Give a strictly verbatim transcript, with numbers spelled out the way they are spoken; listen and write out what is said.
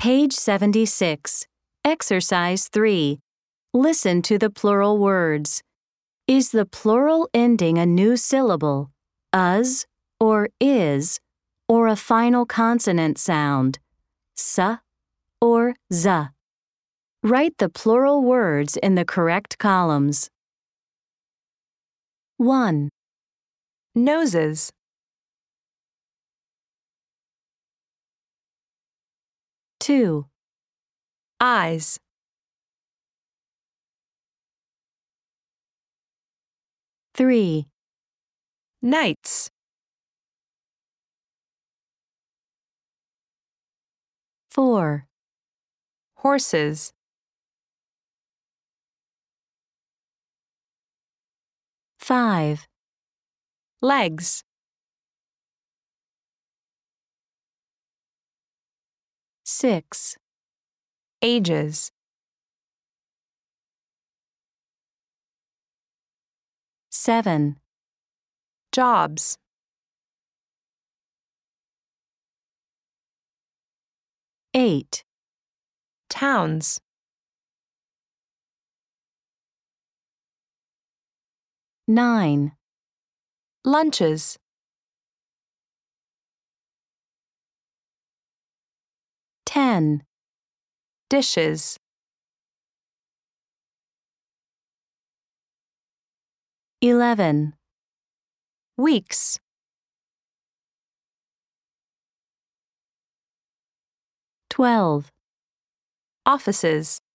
Page seventy-six. Exercise three. Listen to the plural words. Is the plural ending a new syllable, us or is, or a final consonant sound, s or z? Write the plural words in the correct columns. one. Noses. two. Eyes. three. Nights. four. Horses. five. Legs. six. Ages. seven. Jobs. eight. Towns. nine. Lunches. ten. Dishes. eleven. Weeks. twelve. Offices.